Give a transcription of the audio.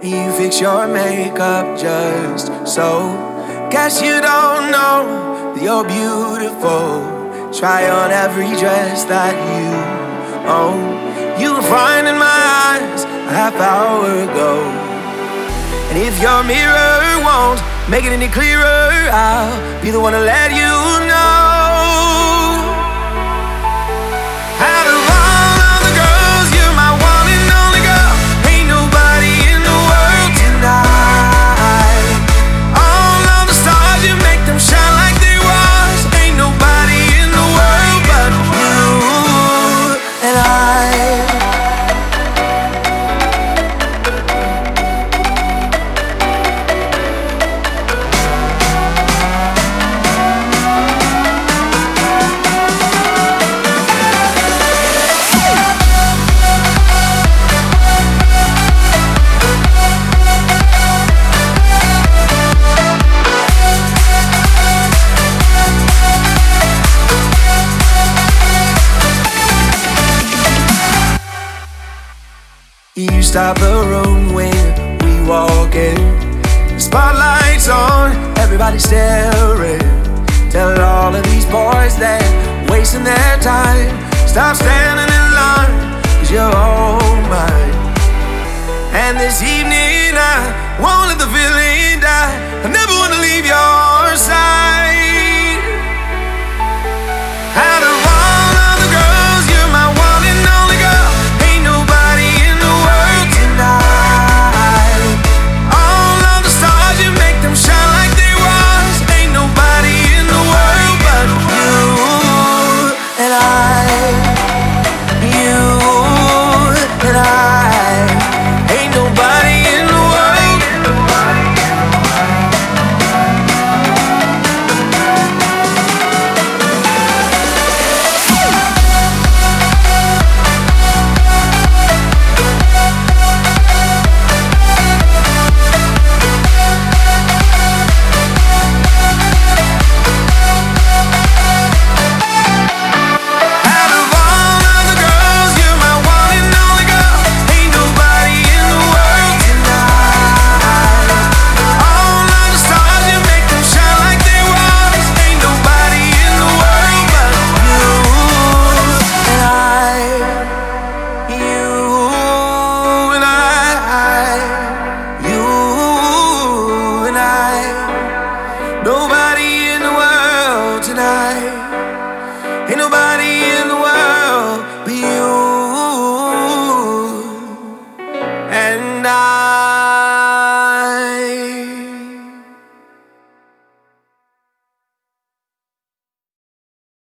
You fix your makeup just so. Guess you don't know that you're beautiful. Try on every dress that you own. You were fine in my eyes a half hour ago. And if your mirror won't make it any clearer, I'll be the one to let you know. Out of all of the girls, you're my one and only girl. Ain't nobody in the world tonight. All of the stars, you make them shine like they was. Ain't nobody in the world but you and I. You stop the room when we walk in. The spotlight's on, everybody staring. Tell all of these boys that wasting their time. Stop standing in line, cause you're all mine. And this evening I won't let the feeling die. I never wanna leave your side. Out of all of the girls, you're my one and only girl. Ain't nobody in the world tonight. All of the stars, you make them shine like they was. Ain't nobody in the world but you and I. You and I. Ain't nobody in the world. Nobody in the world tonight. Ain't nobody in